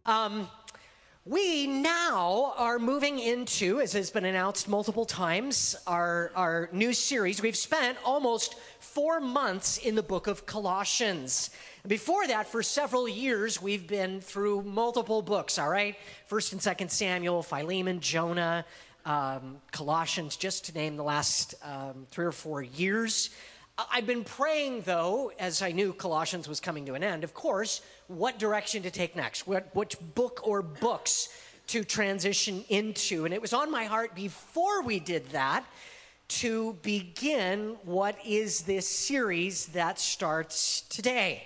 Um, we now are moving into, as has been announced multiple times, our new series. We've spent almost 4 months in the book of Colossians. Before that, for several years, we've been through multiple books, all right? 1st and 2nd Samuel, Philemon, Jonah, Colossians, just to name the last 3 or 4 years. I've been praying, though, as I knew Colossians was coming to an end, of course, what direction to take next, which book or books to transition into. And it was on my heart before we did that to begin what is this series that starts today.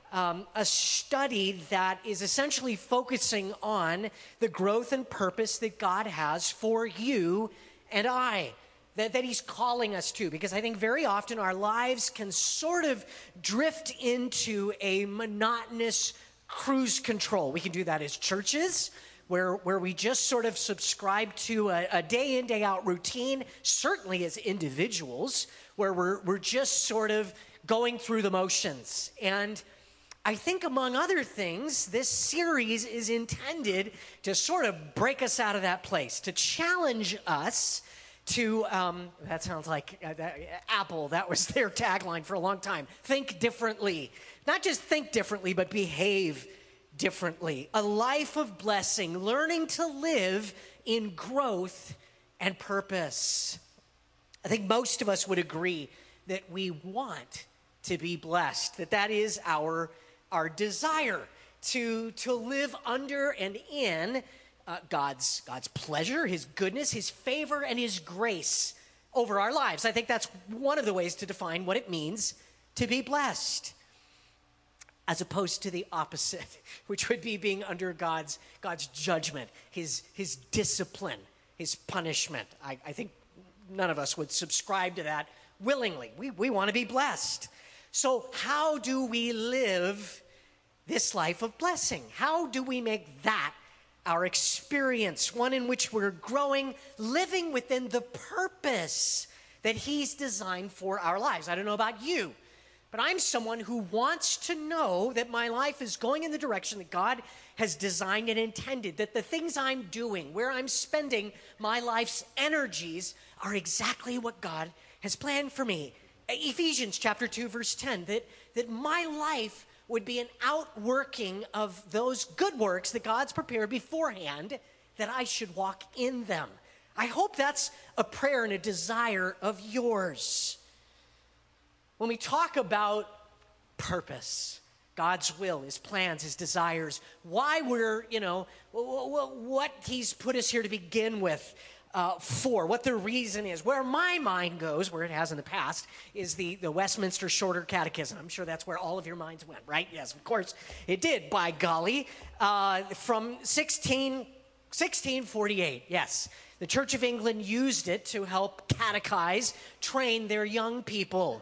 A study that is essentially focusing on the growth and purpose that God has for you and I. That he's calling us to, because I think very often our lives can sort of drift into a monotonous cruise control. We can do that as churches, where we just sort of subscribe to a day in, day out routine, certainly as individuals, where we're just sort of going through the motions. And I think, among other things, this series is intended to sort of break us out of that place, to challenge us to, that sounds like Apple, that was their tagline for a long time, think differently. Not just think differently, but behave differently. A life of blessing, learning to live in growth and purpose. I think most of us would agree that we want to be blessed, that is our desire to live under and in God's pleasure, his goodness, his favor, and his grace over our lives. I think that's one of the ways to define what it means to be blessed, as opposed to the opposite, which would be being under God's judgment, his discipline, his punishment. I think none of us would subscribe to that willingly. We want to be blessed. So how do we live this life of blessing? How do we make that our experience, one in which we're growing, living within the purpose that he's designed for our lives? I don't know about you, but I'm someone who wants to know that my life is going in the direction that God has designed and intended, that the things I'm doing, where I'm spending my life's energies, are exactly what God has planned for me. Ephesians chapter 2, verse 10, that my life would be an outworking of those good works that God's prepared beforehand, that I should walk in them. I hope that's a prayer and a desire of yours. When we talk about purpose, God's will, his plans, his desires, why we're, what he's put us here to begin with, for, what the reason is. Where my mind goes, where it has in the past, is the Westminster Shorter Catechism. I'm sure that's where all of your minds went, right? Yes, of course it did, by golly. From 1648, yes. The Church of England used it to help catechize, train their young people.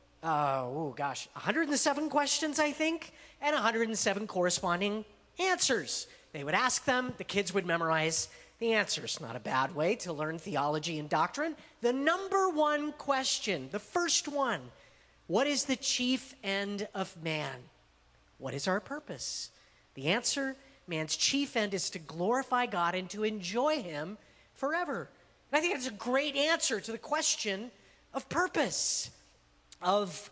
107 questions, I think, and 107 corresponding answers. They would ask them, the kids would memorize the answers. Not a bad way to learn theology and doctrine. The number one question, the first one, what is the chief end of man? What is our purpose? The answer, man's chief end is to glorify God and to enjoy him forever. And I think that's a great answer to the question of purpose, of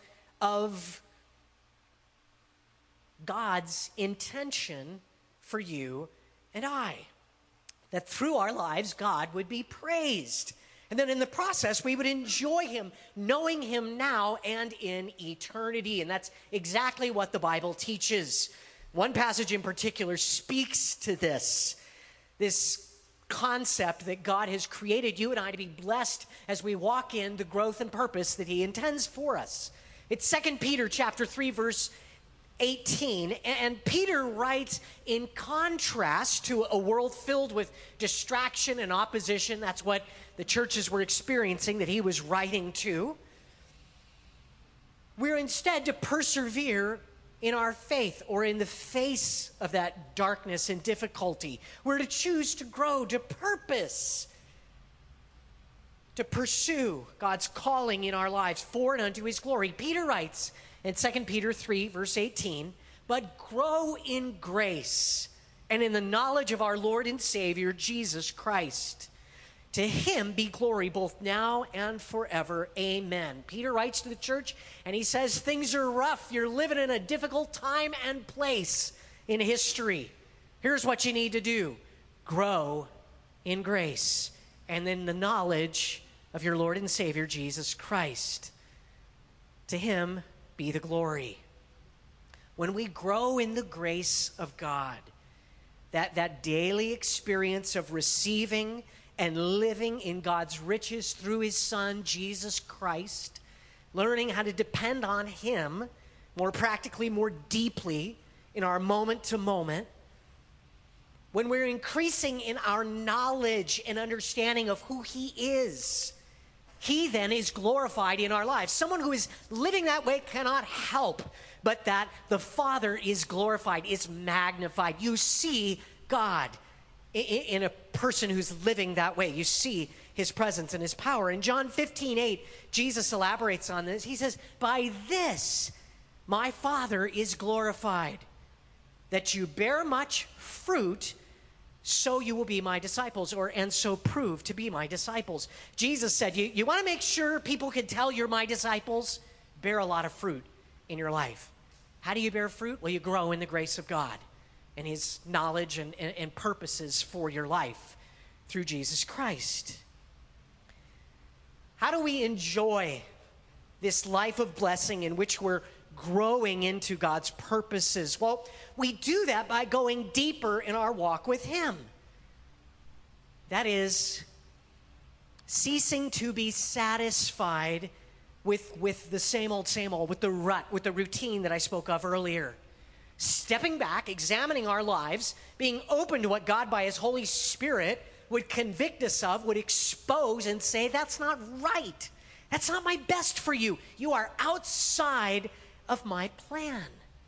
God's intention for you and I. That through our lives, God would be praised. And then in the process, we would enjoy him, knowing him now and in eternity. And that's exactly what the Bible teaches. One passage in particular speaks to this concept that God has created you and I to be blessed as we walk in the growth and purpose that he intends for us. It's 2 Peter chapter 3, verse 18, and Peter writes in contrast to a world filled with distraction and opposition. That's what the churches were experiencing, that he was writing to. We're instead to persevere in our faith, or in the face of that darkness and difficulty. We're to choose to grow, to purpose, to pursue God's calling in our lives for and unto his glory. Peter writes in 2 Peter 3, verse 18, but grow in grace and in the knowledge of our Lord and Savior, Jesus Christ. To him be glory both now and forever. Amen. Peter writes to the church, and he says, things are rough. You're living in a difficult time and place in history. Here's what you need to do. Grow in grace and in the knowledge of your Lord and Savior, Jesus Christ. To him be the glory. When we grow in the grace of God, that daily experience of receiving and living in God's riches through his Son, Jesus Christ, learning how to depend on him more practically, more deeply in our moment to moment, when we're increasing in our knowledge and understanding of who he is, he then is glorified in our lives. Someone who is living that way cannot help but that the Father is glorified, is magnified. You see God in a person who's living that way. You see his presence and his power. In John 15:8, Jesus elaborates on this. He says, by this my Father is glorified, that you bear much fruit, so you will be my disciples, and so prove to be my disciples. Jesus said, you want to make sure people can tell you're my disciples? Bear a lot of fruit in your life. How do you bear fruit? Well, you grow in the grace of God and his knowledge and purposes for your life through Jesus Christ. How do we enjoy this life of blessing in which we're growing into God's purposes? Well, we do that by going deeper in our walk with him. That is, ceasing to be satisfied with the same old, with the rut, with the routine that I spoke of earlier. Stepping back, examining our lives, being open to what God by his Holy Spirit would convict us of, would expose and say, that's not right. That's not my best for you. You are outside of my plan.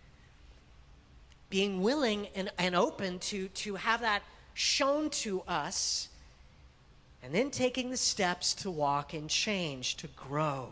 Being willing and open to have that shown to us, and then taking the steps to walk in change, to grow.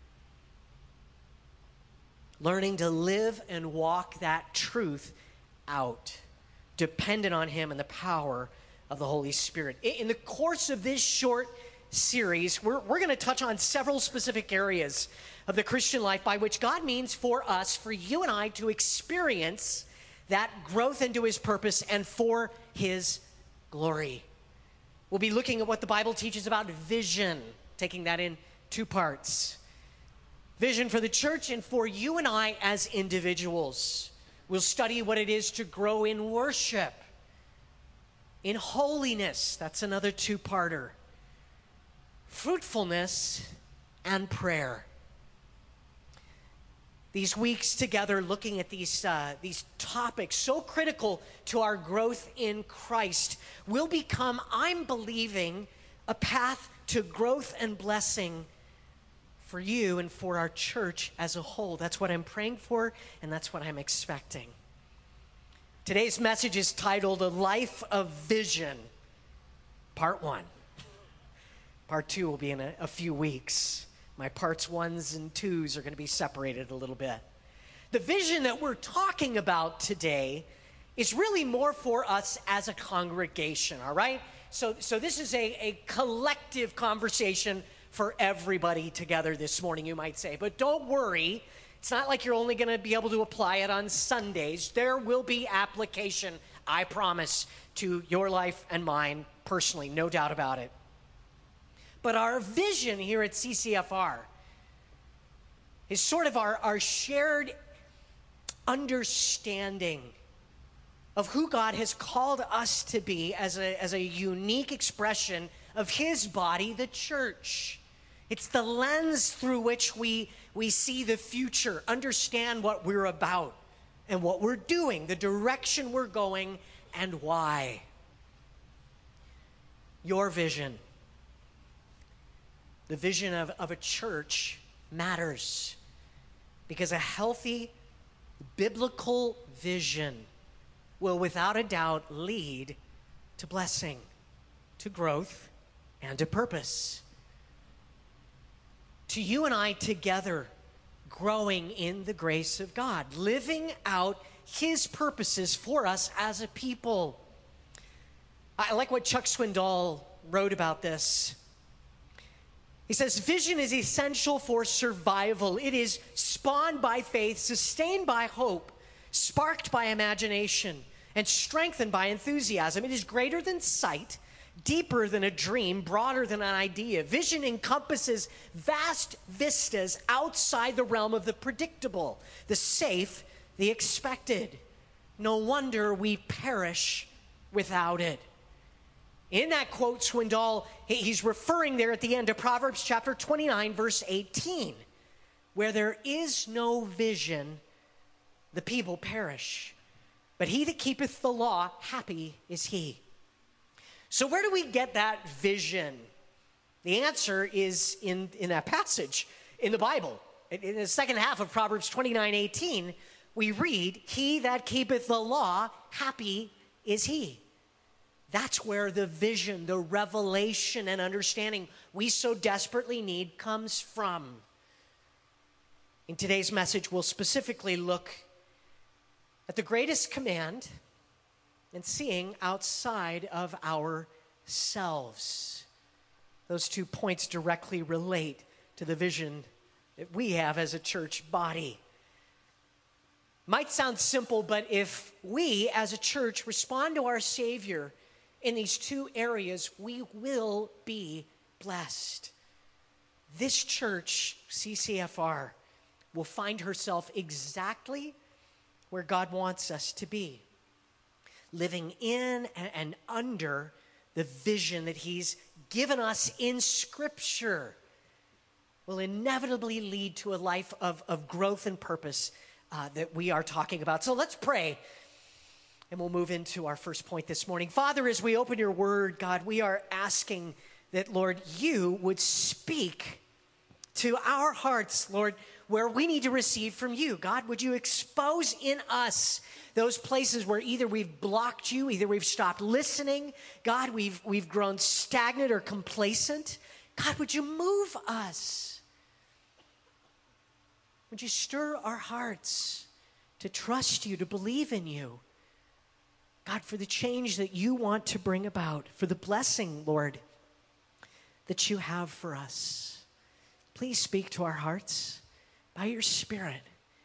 Learning to live and walk that truth out, dependent on him and the power of the Holy Spirit. In the course of this short series, we're going to touch on several specific areas of the Christian life by which God means for us, for you and I, to experience that growth into his purpose and for his glory. We'll be looking at what the Bible teaches about vision, taking that in two parts. Vision for the church and for you and I as individuals. We'll study what it is to grow in worship, in holiness. That's another two-parter. Fruitfulness and prayer. These weeks together looking at these topics so critical to our growth in Christ will become, I'm believing, a path to growth and blessing for you and for our church as a whole. That's what I'm praying for, and that's what I'm expecting. Today's message is titled, A Life of Vision, Part 1. Part 2 will be in a few weeks. My parts 1s and 2s are going to be separated a little bit. The vision that we're talking about today is really more for us as a congregation, all right? So this is a collective conversation for everybody together this morning, you might say. But don't worry, it's not like you're only going to be able to apply it on Sundays. There will be application, I promise, to your life and mine personally, no doubt about it. But our vision here at CCFR is sort of our shared understanding of who God has called us to be as a unique expression of his body, the church. It's the lens through which we see the future, understand what we're about and what we're doing, the direction we're going, and why. Your vision, the vision of a church, matters because a healthy biblical vision will without a doubt lead to blessing, to growth, and to purpose. To you and I together growing in the grace of God, living out his purposes for us as a people. I like what Chuck Swindoll wrote about this. He says, vision is essential for survival. It is spawned by faith, sustained by hope, sparked by imagination, and strengthened by enthusiasm. It is greater than sight, deeper than a dream, broader than an idea. Vision encompasses vast vistas outside the realm of the predictable, the safe, the expected. No wonder we perish without it. In that quote, Swindoll, he's referring there at the end to Proverbs chapter 29, verse 18, where there is no vision, the people perish. But he that keepeth the law, happy is he. So where do we get that vision? The answer is in that passage in the Bible. In the second half of Proverbs 29, 18, we read, he that keepeth the law, happy is he. That's where the vision, the revelation and understanding we so desperately need comes from. In today's message, we'll specifically look at the greatest command and seeing outside of ourselves. Those 2 points directly relate to the vision that we have as a church body. Might sound simple, but if we as a church respond to our Savior in these 2 areas, we will be blessed. This church, CCFR, will find herself exactly where God wants us to be, living in and under the vision that he's given us in Scripture will inevitably lead to a life of growth and purpose that we are talking about. So let's pray, and we'll move into our first point this morning. Father, as we open your word, God, we are asking that, Lord, you would speak to our hearts, Lord, where we need to receive from you. God, would you expose in us those places where either we've blocked you, either we've stopped listening, God, we've grown stagnant or complacent. God, would you move us? Would you stir our hearts to trust you, to believe in you? God, for the change that you want to bring about, for the blessing, Lord, that you have for us. Please speak to our hearts by your Spirit.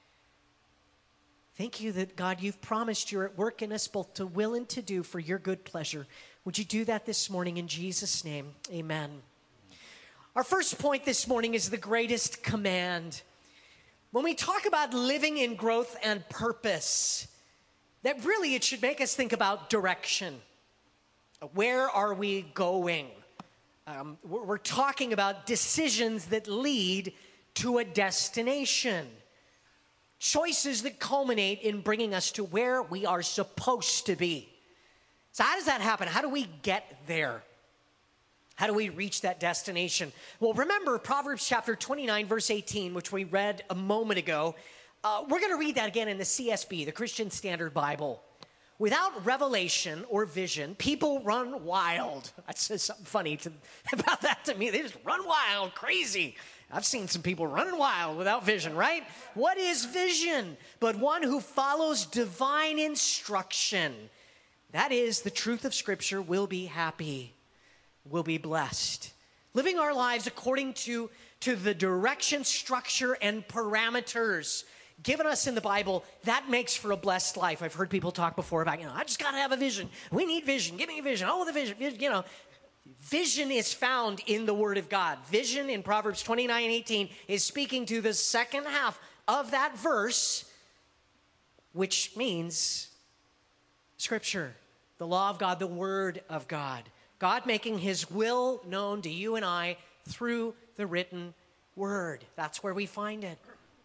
Thank you that, God, you've promised you're at work in us both to will and to do for your good pleasure. Would you do that this morning in Jesus' name? Amen. Our first point this morning is the greatest command. When we talk about living in growth and purpose, that really it should make us think about direction. Where are we going? We're talking about decisions that lead to a destination. Choices that culminate in bringing us to where we are supposed to be. So how does that happen? How do we get there? How do we reach that destination? Well, remember Proverbs chapter 29, verse 18, which we read a moment ago. We're going to read that again in the CSB, the Christian Standard Bible. Without revelation or vision, people run wild. That says something funny about that to me. They just run wild, crazy. I've seen some people running wild without vision, right? What is vision? But one who follows divine instruction. That is, the truth of Scripture, will be happy, will be blessed. Living our lives according to the direction, structure, and parameters given us in the Bible, that makes for a blessed life. I've heard people talk before about, I just got to have a vision. We need vision. Give me a vision. Oh, the vision. Vision is found in the Word of God. Vision in Proverbs 29:18 is speaking to the second half of that verse, which means Scripture, the law of God, the Word of God. God making his will known to you and I through the written Word. That's where we find it.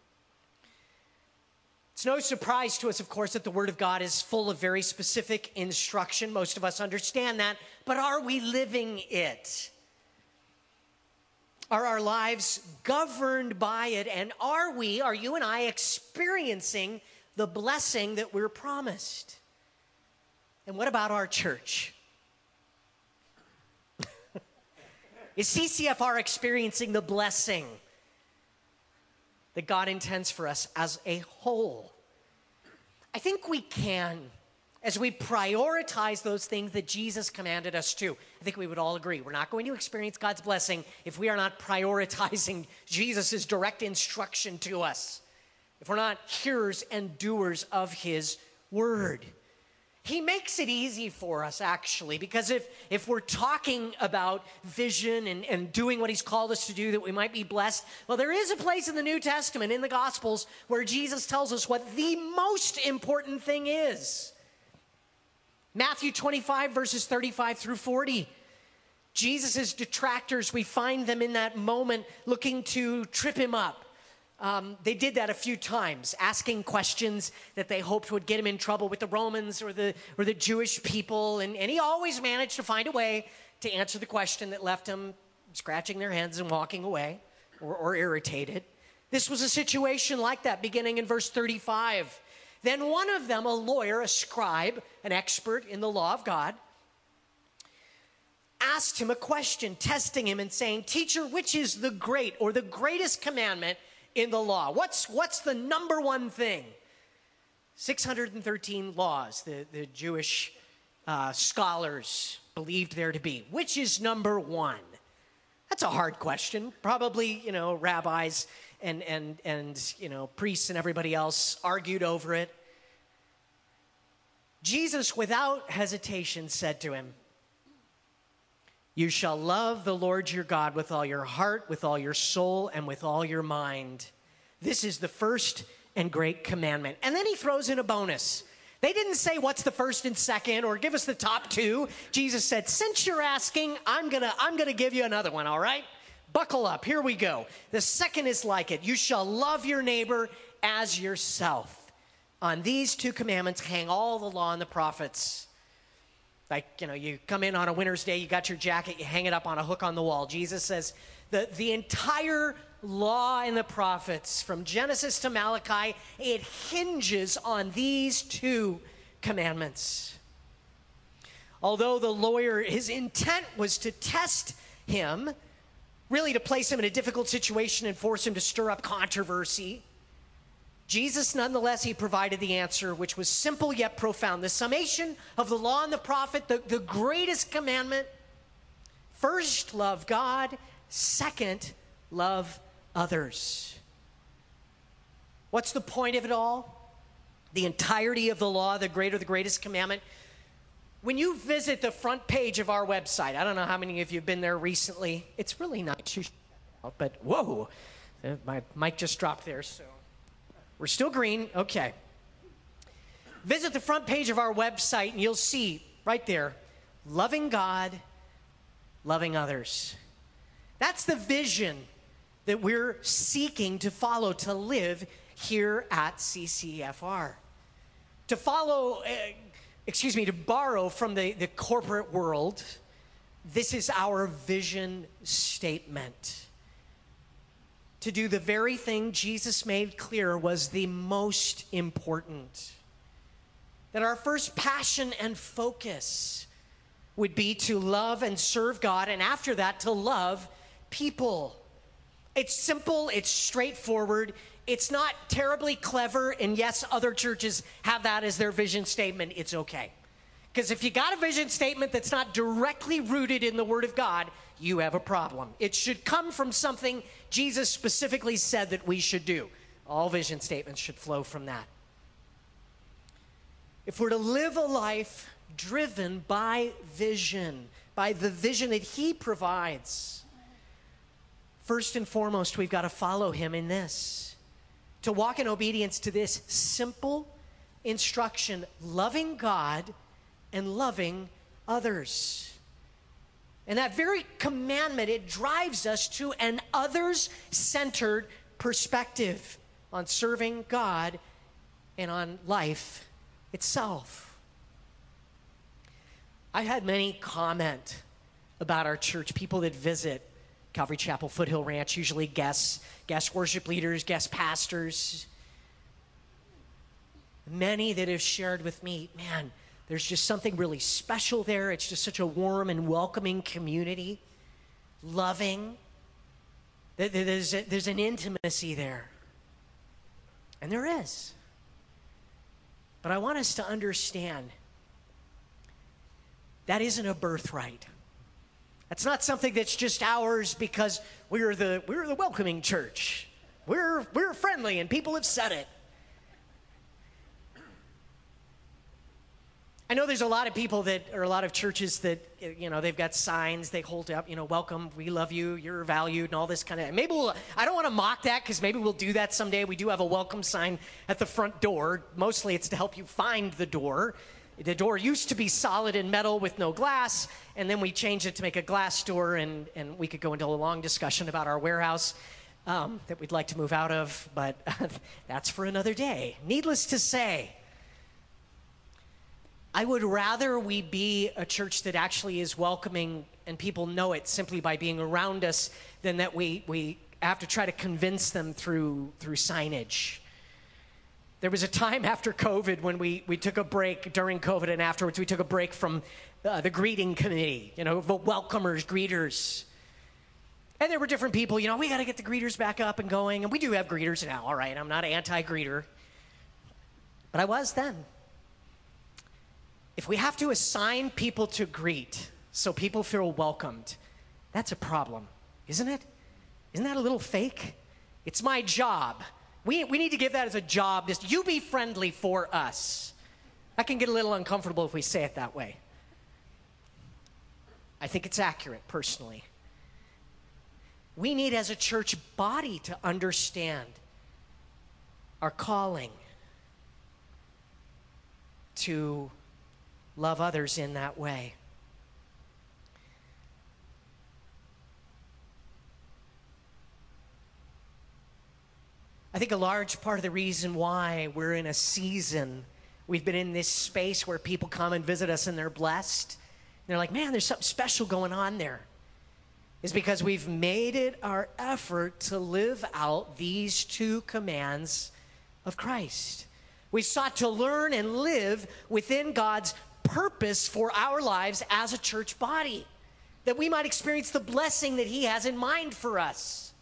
It's no surprise to us, of course, that the Word of God is full of very specific instruction. Most of us understand that. But are we living it? Are our lives governed by it? And are you and I experiencing the blessing that we're promised? And what about our church? Is CCFR experiencing the blessing that God intends for us as a whole? I think we can. as we prioritize those things that Jesus commanded us to. I think we would all agree we're not going to experience God's blessing if we are not prioritizing Jesus' direct instruction to us, if we're not hearers and doers of his word. He makes it easy for us, actually, because if we're talking about vision and doing what he's called us to do, that we might be blessed, well, there is a place in the New Testament, in the Gospels, where Jesus tells us what the most important thing is. Matthew 25, verses 35 through 40. Jesus' detractors, we find them in that moment looking to trip him up. They did that a few times, asking questions that they hoped would get him in trouble with the Romans or the Jewish people. And he always managed to find a way to answer the question that left them scratching their heads and walking away or irritated. This was a situation like that, beginning in verse 35. Then one of them, a lawyer, a scribe, an expert in the law of God, asked him a question, testing him and saying, "Teacher, which is the great or the greatest commandment in the law? What's the number one thing?" 613 laws the Jewish scholars believed there to be. Which is number one? That's a hard question. Probably, rabbis and priests and everybody else argued over it. Jesus, without hesitation, said to him, "You shall love the Lord your God with all your heart, with all your soul, and with all your mind. This is the first and great commandment." And then he throws in a bonus. They didn't say what's the first and second or give us the top two. Jesus said, "Since you're asking, I'm gonna give you another one, all right? Buckle up, here we go. The second is like it. You shall love your neighbor as yourself. On these two commandments hang all the law and the prophets." Like, you come in on a winter's day, you got your jacket, you hang it up on a hook on the wall. Jesus says the entire law and the prophets, from Genesis to Malachi, it hinges on these two commandments. Although the lawyer, his intent was to test him, really to place him in a difficult situation and force him to stir up controversy, Jesus, nonetheless, he provided the answer, which was simple yet profound. The summation of the law and the prophet, the greatest commandment: first, love God; second, love others. What's the point of it all? The entirety of the law, the greatest commandment. When you visit the front page of our website, I don't know how many of you have been there recently. It's really nice. You should check it out, but whoa, my mic just dropped there, so we're still green. Okay. Visit the front page of our website and you'll see right there, loving God, loving others. That's the vision that we're seeking to follow, to live here at CCFR. To borrow from the corporate world, this is our vision statement. To do the very thing Jesus made clear was the most important. That our first passion and focus would be to love and serve God, and after that, to love people. It's simple, it's straightforward, it's not terribly clever, and yes, other churches have that as their vision statement. It's okay. Because if you got a vision statement that's not directly rooted in the Word of God, you have a problem. It should come from something Jesus specifically said that we should do. All vision statements should flow from that. If we're to live a life driven by vision, by the vision that He provides, first and foremost, we've got to follow Him in this. To walk in obedience to this simple instruction: loving God and loving others. And that very commandment, it drives us to an others-centered perspective on serving God and on life itself. I've had many comment about our church, people that visit Calvary Chapel Foothill Ranch, usually guest worship leaders, guest pastors. Many that have shared with me, man, there's just something really special there. It's just such a warm and welcoming community, loving. There's an intimacy there. And there is. But I want us to understand that isn't a birthright. That's not something that's just ours because we're the welcoming church. We're friendly and people have said it. I know there's a lot of people or a lot of churches that, they've got signs they hold up, welcome, we love you, you're valued, and all this kind of. I don't want to mock that because maybe we'll do that someday. We do have a welcome sign at the front door. Mostly it's to help you find the door. The door used to be solid and metal with no glass, and then we changed it to make a glass door, and we could go into a long discussion about our warehouse that we'd like to move out of, but that's for another day. Needless to say, I would rather we be a church that actually is welcoming and people know it simply by being around us than that we have to try to convince them through signage. There was a time after COVID when we took a break, during COVID and afterwards, we took a break from the greeting committee, the welcomers, greeters. And there were different people, we got to get the greeters back up and going. And we do have greeters now, all right? I'm not anti-greeter. But I was then. If we have to assign people to greet so people feel welcomed, that's a problem, isn't it? Isn't that a little fake? It's my job. We need to give that as a job. Just you be friendly for us. That can get a little uncomfortable if we say it that way. I think it's accurate, personally. We need, as a church body, to understand our calling to love others in that way. I think a large part of the reason why we're in a season, we've been in this space where people come and visit us and they're blessed. And they're like, man, there's something special going on there. Is because we've made it our effort to live out these two commands of Christ. We sought to learn and live within God's purpose for our lives as a church body, that we might experience the blessing that He has in mind for us.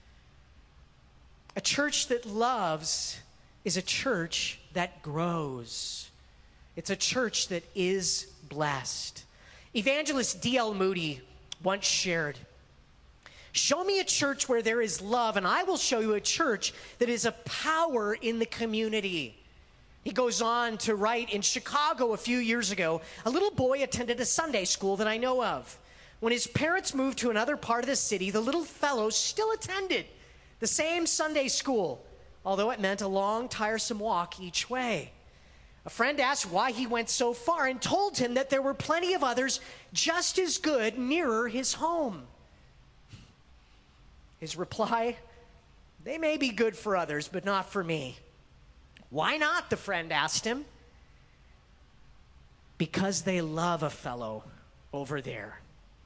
A church that loves is a church that grows. It's a church that is blessed. Evangelist D.L. Moody once shared, "Show me a church where there is love, and I will show you a church that is a power in the community." He goes on to write, in Chicago a few years ago, a little boy attended a Sunday school that I know of. When his parents moved to another part of the city, the little fellow still attended the same Sunday school, although it meant a long, tiresome walk each way. A friend asked why he went so far and told him that there were plenty of others just as good nearer his home. His reply, "They may be good for others, but not for me." "Why not?" the friend asked him. "Because they love a fellow over there."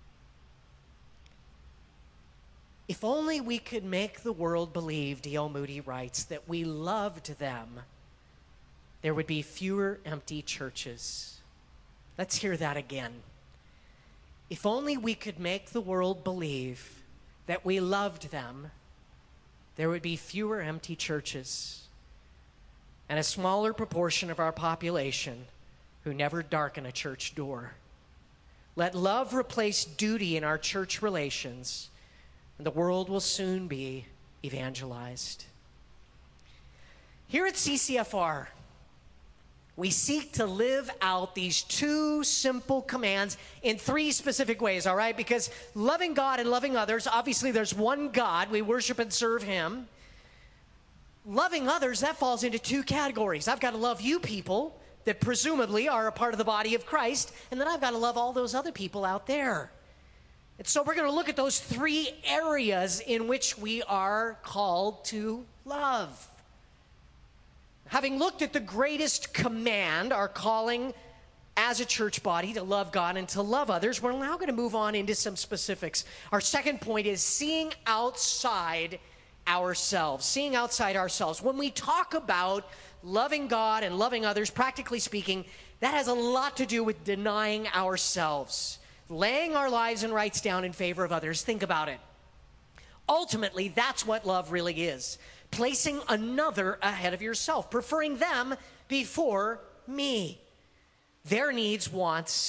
If only we could make the world believe, D.L. Moody writes, that we loved them, there would be fewer empty churches. Let's hear that again. If only we could make the world believe that we loved them, there would be fewer empty churches and a smaller proportion of our population who never darken a church door. Let love replace duty in our church relations, and the world will soon be evangelized. Here at CCFR, we seek to live out these two simple commands in three specific ways, all right? Because loving God and loving others, obviously there's one God, we worship and serve Him. Loving others, that falls into two categories. I've got to love you people that presumably are a part of the body of Christ, and then I've got to love all those other people out there. And so we're going to look at those three areas in which we are called to love. Having looked at the greatest command, our calling as a church body to love God and to love others, we're now going to move on into some specifics. Our second point is seeing outside ourselves. Seeing outside ourselves. When we talk about loving God and loving others, practically speaking, that has a lot to do with denying ourselves, laying our lives and rights down in favor of others. Think about it. Ultimately, that's what love really is. Placing another ahead of yourself, preferring them before me, their needs, wants,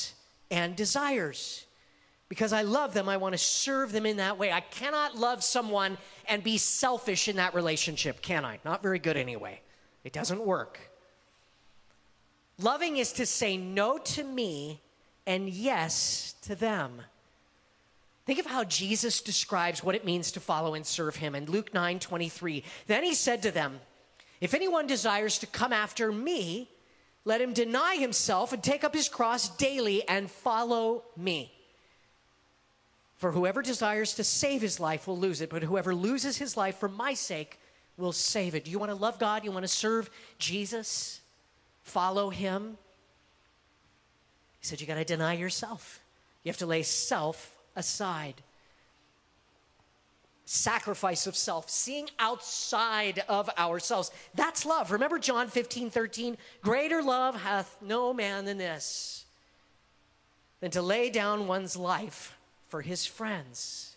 and desires. Because I love them, I want to serve them in that way. I cannot love someone and be selfish in that relationship, can I? Not very good anyway. It doesn't work. Loving is to say no to me and yes to them. Think of how Jesus describes what it means to follow and serve him in Luke 9:23. Then he said to them, if anyone desires to come after me, let him deny himself and take up his cross daily and follow me. For whoever desires to save his life will lose it, but whoever loses his life for my sake will save it. Do you want to love God? You want to serve Jesus? Follow him? He said you got to deny yourself. You have to lay self aside. Sacrifice of self, seeing outside of ourselves. That's love. Remember John 15:13? Greater love hath no man than this, than to lay down one's life for his friends.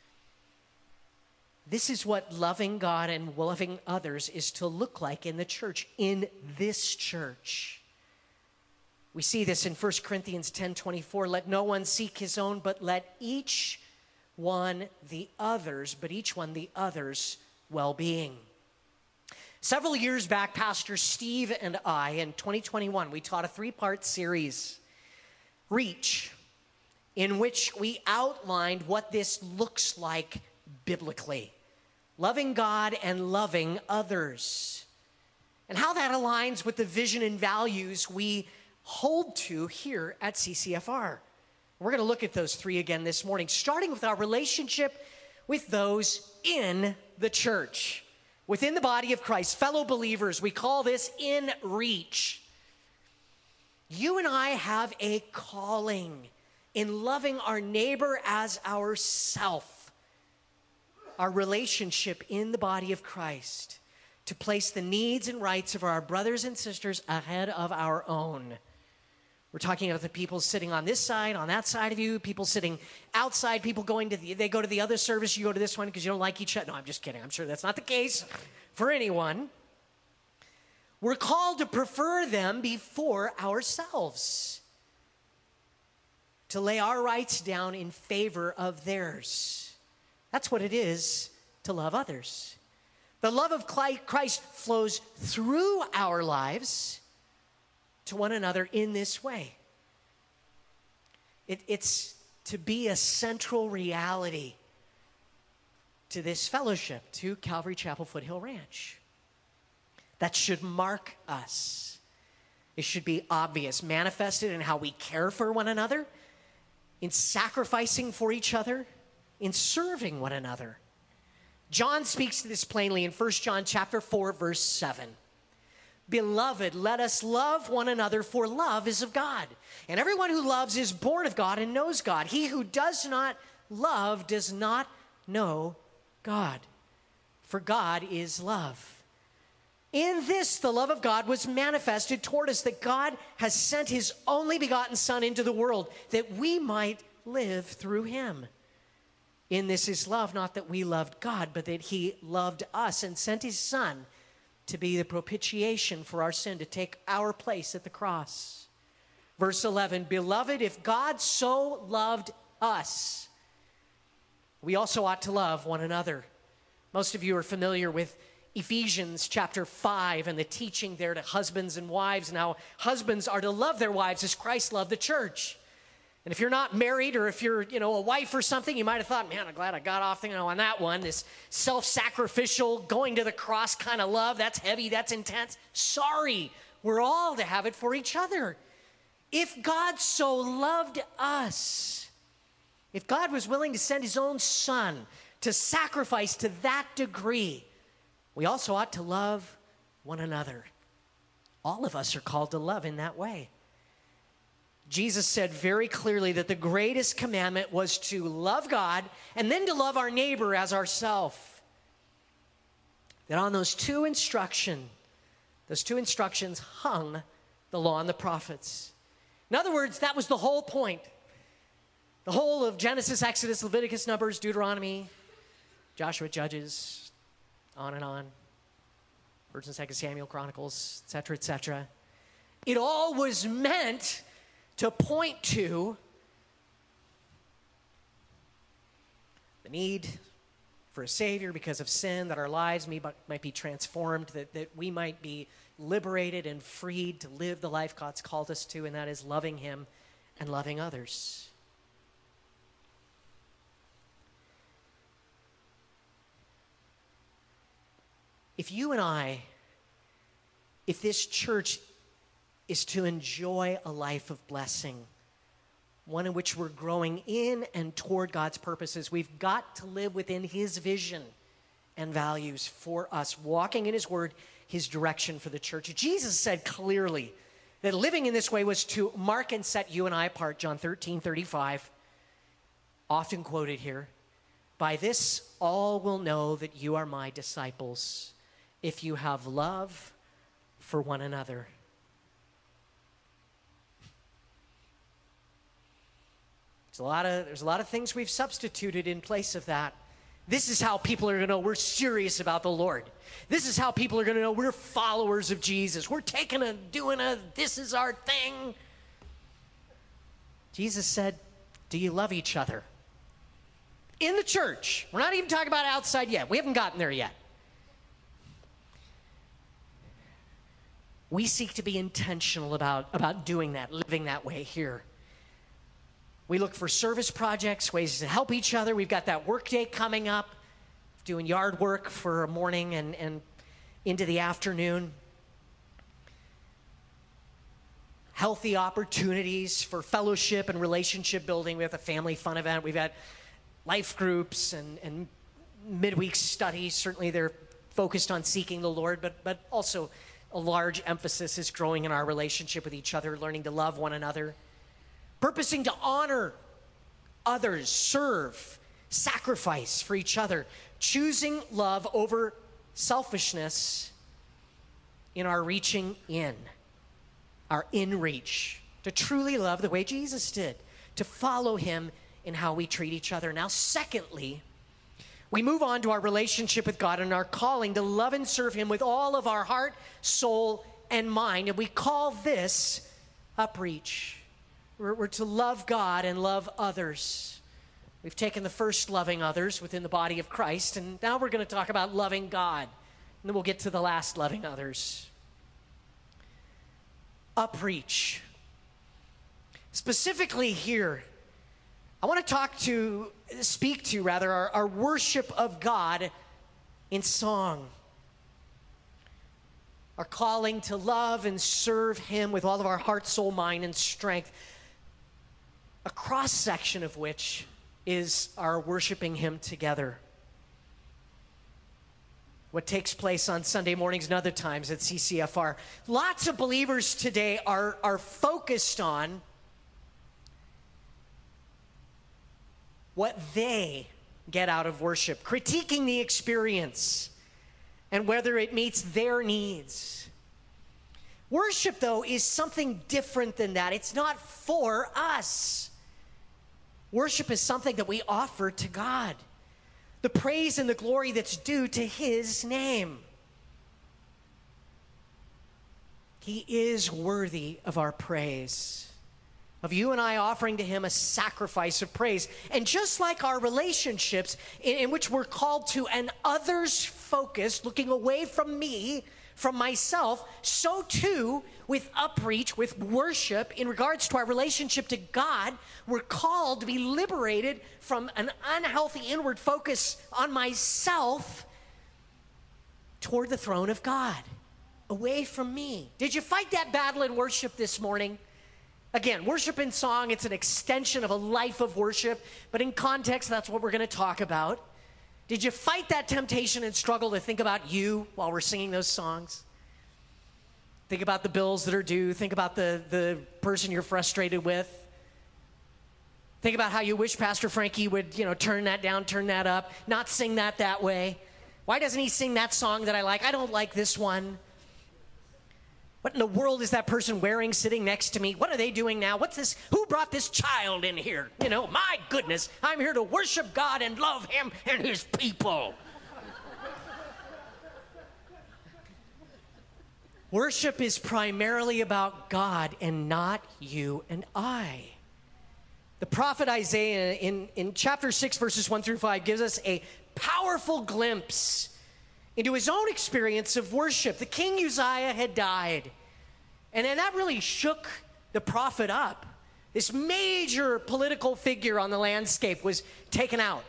This is what loving God and loving others is to look like in the church, in this church. We see this in 1 Corinthians 10:24. Let no one seek his own, but let each one the others well-being. Several years back, Pastor Steve and I, in 2021, we taught a 3-part series, Reach, in which we outlined what this looks like biblically. Loving God and loving others. And how that aligns with the vision and values we hold to here at CCFR. We're going to look at those 3 again this morning, starting with our relationship with those in the church, within the body of Christ, fellow believers. We call this in reach. You and I have a calling in loving our neighbor as ourself, our relationship in the body of Christ, to place the needs and rights of our brothers and sisters ahead of our own. We're talking about the people sitting on this side, on that side of you, people sitting outside, people they go to the other service, you go to this one because you don't like each other. No, I'm just kidding. I'm sure that's not the case for anyone. We're called to prefer them before ourselves, to lay our rights down in favor of theirs. That's what it is to love others. The love of Christ flows through our lives to one another in this way. It's to be a central reality to this fellowship, to Calvary Chapel Foothill Ranch. That should mark us. It should be obvious, manifested in how we care for one another, in sacrificing for each other, in serving one another. John speaks to this plainly in 1 John chapter 4, verse 7. Beloved, let us love one another, for love is of God. And everyone who loves is born of God and knows God. He who does not love does not know God, for God is love. In this, the love of God was manifested toward us, that God has sent his only begotten Son into the world, that we might live through him. In this is love, not that we loved God, but that he loved us and sent his Son to be the propitiation for our sin, to take our place at the cross. Verse 11, beloved, if God so loved us, we also ought to love one another. Most of you are familiar with Ephesians chapter 5 and the teaching there to husbands and wives. Now, husbands are to love their wives as Christ loved the church. And if you're not married, or if you're, a wife or something, you might have thought, man, I'm glad I got off on that one. This self-sacrificial, going to the cross kind of love, that's heavy, that's intense. Sorry, we're all to have it for each other. If God so loved us, if God was willing to send his own Son to sacrifice to that degree, we also ought to love one another. All of us are called to love in that way. Jesus said very clearly that the greatest commandment was to love God and then to love our neighbor as ourselves. That on those two instructions hung the law and the prophets. In other words, that was the whole point. The whole of Genesis, Exodus, Leviticus, Numbers, Deuteronomy, Joshua, Judges, on and on. 1st and 2nd Samuel, Chronicles, etc., etc. It all was meant to point to the need for a Savior because of sin, that our lives might be transformed, that we might be liberated and freed to live the life God's called us to, and that is loving Him and loving others. If you and I, if this church is to enjoy a life of blessing, one in which we're growing in and toward God's purposes, we've got to live within His vision and values for us, walking in His word, His direction for the church. Jesus said clearly that living in this way was to mark and set you and I apart, John 13:35, often quoted here. By this all will know that you are my disciples, if you have love for one another. There's a lot of things we've substituted in place of that. This is how people are going to know we're serious about the Lord. This is how people are going to know we're followers of Jesus. We're this is our thing. Jesus said, do you love each other? In the church. We're not even talking about outside yet. We haven't gotten there yet. We seek to be intentional about doing that, living that way here. We look for service projects, ways to help each other. We've got that work day coming up, doing yard work for a morning and into the afternoon. Healthy opportunities for fellowship and relationship building. We have the family fun event. We've had life groups and midweek studies. Certainly they're focused on seeking the Lord, but also a large emphasis is growing in our relationship with each other, learning to love one another. Purposing to honor others, serve, sacrifice for each other, choosing love over selfishness in our reaching in, our in-reach, to truly love the way Jesus did, to follow Him in how we treat each other. Now, secondly, we move on to our relationship with God and our calling to love and serve Him with all of our heart, soul, and mind, and we call this upreach. We're to love God and love others. We've taken the first loving others within the body of Christ, and now we're going to talk about loving God. And then we'll get to the last loving others. Upreach. Specifically here, I want to speak to our worship of God in song. Our calling to love and serve Him with all of our heart, soul, mind, and strength. A cross-section of which is our worshiping Him together. What takes place on Sunday mornings and other times at CCFR. Lots of believers today are focused on what they get out of worship, critiquing the experience and whether it meets their needs. Worship, though, is something different than that. It's not for us. Worship is something that we offer to God. The praise and the glory that's due to His name. He is worthy of our praise, of you and I offering to Him a sacrifice of praise. And just like our relationships in which we're called to an others focus, looking away from me, from myself, so too with upreach, with worship, in regards to our relationship to God, we're called to be liberated from an unhealthy inward focus on myself toward the throne of God, away from me. Did you fight that battle in worship this morning? Again, worship in song, it's an extension of a life of worship, but in context, that's what we're going to talk about. Did you fight that temptation and struggle to think about you while we're singing those songs? Think about the bills that are due. Think about the person you're frustrated with. Think about how you wish Pastor Frankie would, turn that down, turn that up, not sing that way. Why doesn't he sing that song that I like? I don't like this one. What in the world is that person wearing sitting next to me? What are they doing now? What's this? Who brought this child in here? My goodness, I'm here to worship God and love Him and His people. Worship is primarily about God and not you and I. The prophet Isaiah in chapter 6, verses 1 through 5 gives us a powerful glimpse into his own experience of worship. The king Uzziah had died, and that really shook the prophet up. This major political figure on the landscape was taken out.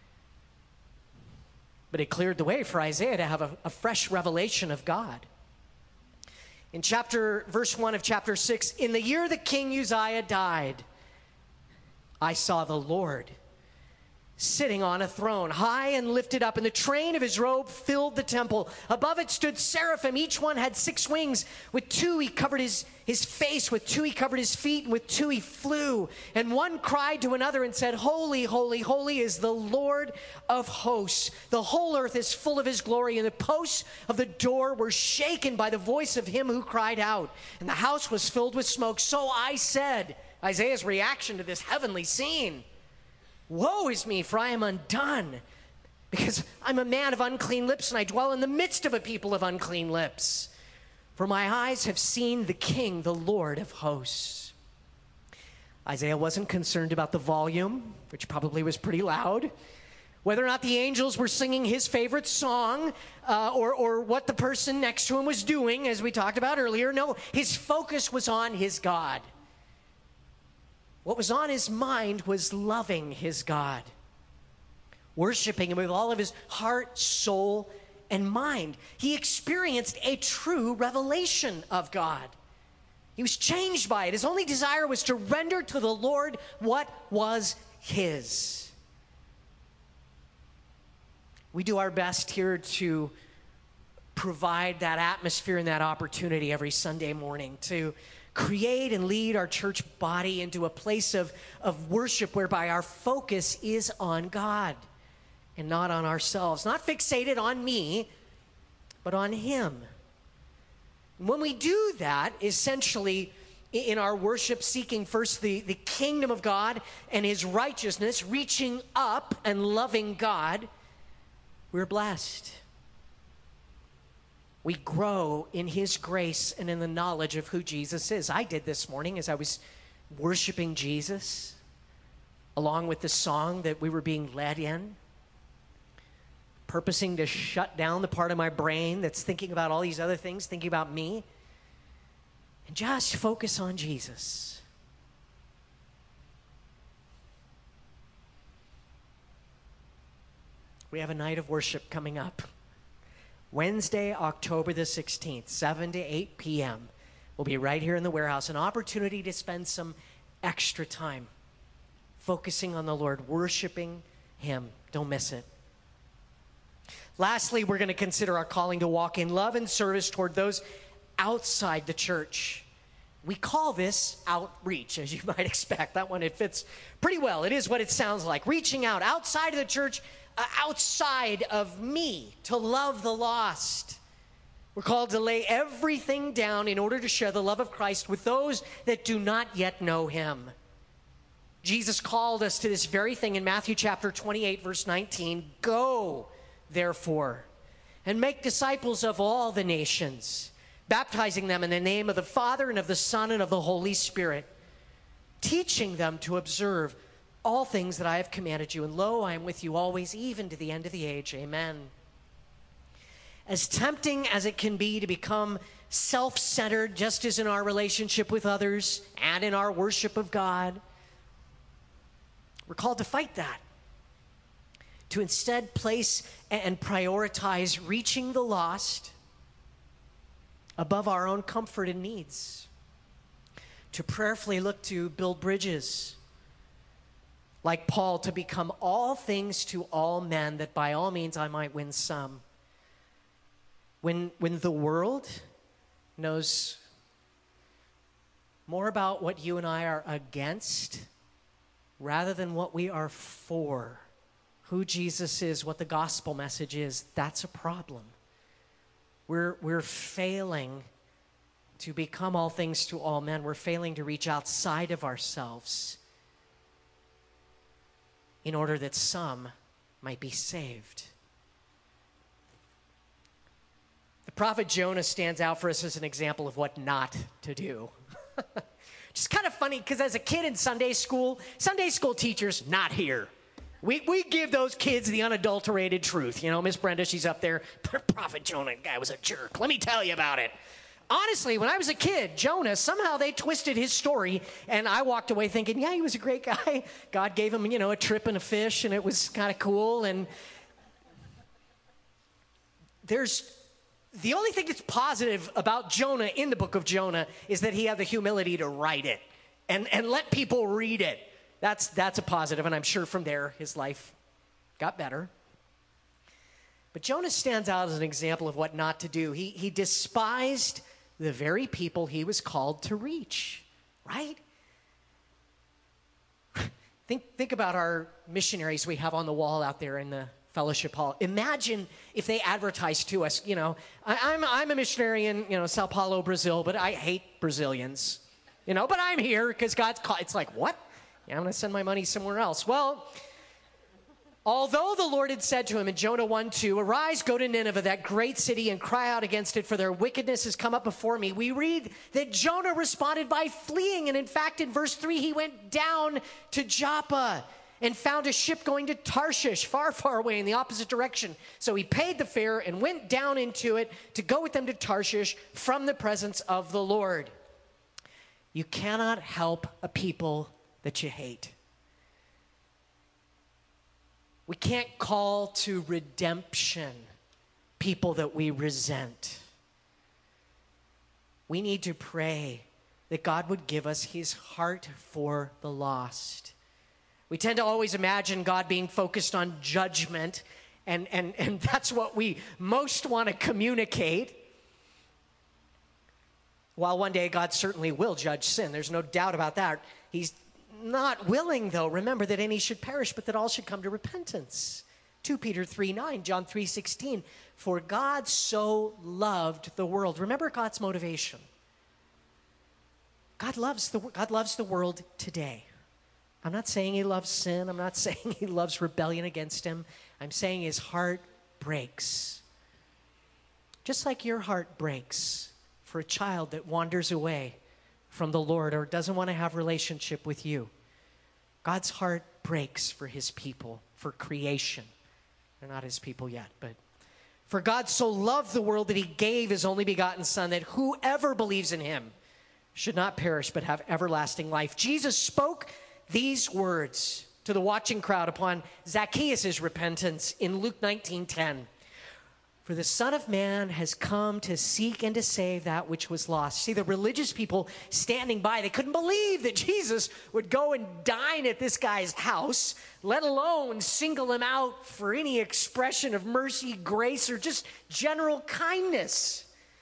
But it cleared the way for Isaiah to have a fresh revelation of God. In verse 1 of chapter 6, in the year that King Uzziah died, I saw the Lord sitting on a throne, high and lifted up, and the train of his robe filled the temple. Above it stood seraphim. Each one had 6 wings. With 2 he covered his face, with 2 he covered his feet, and with 2 he flew. And one cried to another and said, Holy, holy, holy is the Lord of hosts. The whole earth is full of his glory. And the posts of the door were shaken by the voice of him who cried out. And the house was filled with smoke. So I said, Isaiah's reaction to this heavenly scene, woe is me, for I am undone, because I'm a man of unclean lips, and I dwell in the midst of a people of unclean lips. For my eyes have seen the King, the Lord of hosts. Isaiah wasn't concerned about the volume, which probably was pretty loud, whether or not the angels were singing his favorite song, or what the person next to him was doing, as we talked about earlier. No, his focus was on his God. What was on his mind was loving his God, worshiping him with all of his heart, soul, and mind. He experienced a true revelation of God. He was changed by it. His only desire was to render to the Lord what was his. We do our best here to provide that atmosphere and that opportunity every Sunday morning to create and lead our church body into a place of worship whereby our focus is on God and not on ourselves. Not fixated on me, but on him. When we do that, essentially in our worship, seeking first the kingdom of God and his righteousness, reaching up and loving God, we're blessed. We grow in his grace and in the knowledge of who Jesus is. I did this morning as I was worshiping Jesus, along with the song that we were being led in, purposing to shut down the part of my brain that's thinking about all these other things, thinking about me, and just focus on Jesus. We have a night of worship coming up. Wednesday, October the 16th, 7 to 8 p.m. We'll be right here in the warehouse. An opportunity to spend some extra time focusing on the Lord, worshiping him. Don't miss it. Lastly, we're going to consider our calling to walk in love and service toward those outside the church. We call this outreach, as you might expect. That one, it fits pretty well. It is what it sounds like. Reaching out outside of the church, outside of me, to love the lost. We're called to lay everything down in order to share the love of Christ with those that do not yet know him. Jesus called us to this very thing in Matthew chapter 28, verse 19. Go, therefore, and make disciples of all the nations, baptizing them in the name of the Father and of the Son and of the Holy Spirit, teaching them to observe all things that I have commanded you. And lo, I am with you always, even to the end of the age. Amen. As tempting as it can be to become self-centered, just as in our relationship with others and in our worship of God, we're called to fight that. To instead place and prioritize reaching the lost above our own comfort and needs. To prayerfully look to build bridges, like Paul, to become all things to all men, that by all means I might win some. When the world knows more about what you and I are against rather than what we are for, who Jesus is, what the gospel message is, that's a problem. We're failing to become all things to all men. We're failing to reach outside of ourselves in order that some might be saved. The Prophet Jonah stands out for us as an example of what not to do. Just kind of funny, because as a kid in Sunday school teachers, not here. We give those kids the unadulterated truth. You know, Miss Brenda, she's up there. Prophet Jonah, guy was a jerk. Let me tell you about it. Honestly, when I was a kid, Jonah, somehow they twisted his story, and I walked away thinking, yeah, he was a great guy. God gave him, a trip and a fish, and it was kind of cool. And the only thing that's positive about Jonah in the book of Jonah is that he had the humility to write it and let people read it. That's a positive, and I'm sure from there his life got better. But Jonah stands out as an example of what not to do. He despised the very people he was called to reach, right? Think about our missionaries we have on the wall out there in the fellowship hall. Imagine if they advertised to us, I'm a missionary in, Sao Paulo, Brazil, but I hate Brazilians, but I'm here because God's called. It's like, what? Yeah, I'm going to send my money somewhere else. Well, although the Lord had said to him in Jonah 1:2, arise, go to Nineveh, that great city, and cry out against it, for their wickedness has come up before me. We read that Jonah responded by fleeing. And in fact, in verse 3, he went down to Joppa and found a ship going to Tarshish, far, far away in the opposite direction. So he paid the fare and went down into it to go with them to Tarshish from the presence of the Lord. You cannot help a people that you hate. We can't call to redemption people that we resent. We need to pray that God would give us his heart for the lost. We tend to always imagine God being focused on judgment, and that's what we most want to communicate. While one day God certainly will judge sin, there's no doubt about that. He's not willing, though, remember, that any should perish, but that all should come to repentance. 2 Peter 3:9, John 3:16, for God so loved the world. Remember God's motivation. God loves the world today. I'm not saying he loves sin. I'm not saying he loves rebellion against him. I'm saying his heart breaks. Just like your heart breaks for a child that wanders away from the Lord or doesn't want to have relationship with you. God's heart breaks for his people, for creation. They're not his people yet, but for God so loved the world that he gave his only begotten Son, that whoever believes in him should not perish but have everlasting life. Jesus spoke these words to the watching crowd upon Zacchaeus' repentance in Luke 19:10. For the Son of Man has come to seek and to save that which was lost. See, the religious people standing by, they couldn't believe that Jesus would go and dine at this guy's house, let alone single him out for any expression of mercy, grace, or just general kindness.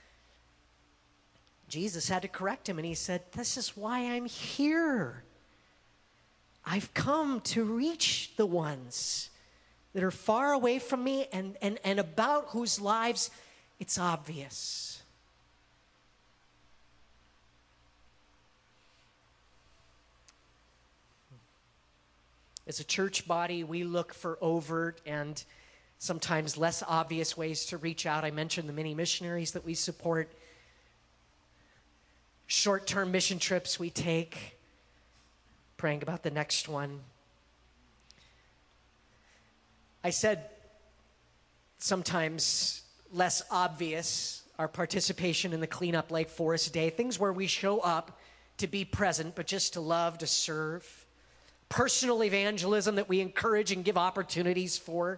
Jesus had to correct him, and he said, this is why I'm here. I've come to reach the ones that are far away from me and about whose lives it's obvious. As a church body, we look for overt and sometimes less obvious ways to reach out. I mentioned the many missionaries that we support, short-term mission trips we take, praying about the next one. I said sometimes less obvious, our participation in the Cleanup Lake Forest Day, things where we show up to be present, but just to love, to serve. Personal evangelism that we encourage and give opportunities for.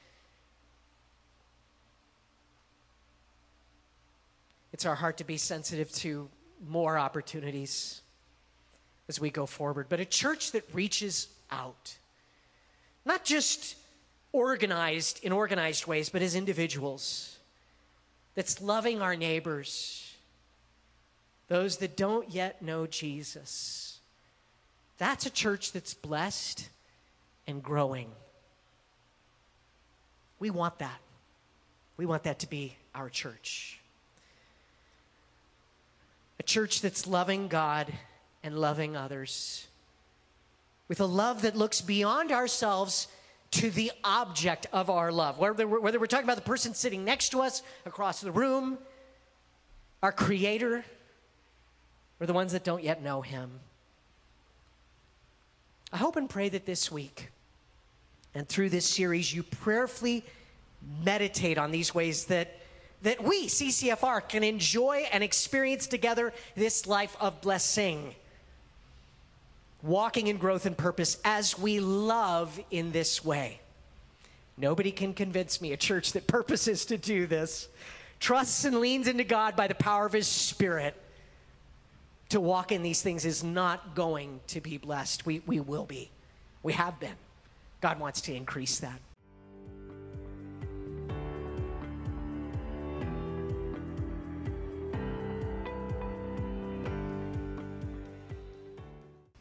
It's our heart to be sensitive to more opportunities as we go forward, but a church that reaches out, not just organized in organized ways, but as individuals, that's loving our neighbors, those that don't yet know Jesus. That's a church that's blessed and growing. We want that. We want that to be our church. A church that's loving God and loving others with a love that looks beyond ourselves to the object of our love. Whether we're talking about the person sitting next to us, across the room, our Creator, or the ones that don't yet know Him. I hope and pray that this week and through this series you prayerfully meditate on these ways that we, CCFR, can enjoy and experience together this life of blessing, walking in growth and purpose as we love in this way. Nobody can convince me, a church that purposes to do this, trusts and leans into God by the power of His Spirit, to walk in these things is not going to be blessed. We will be. We have been. God wants to increase that.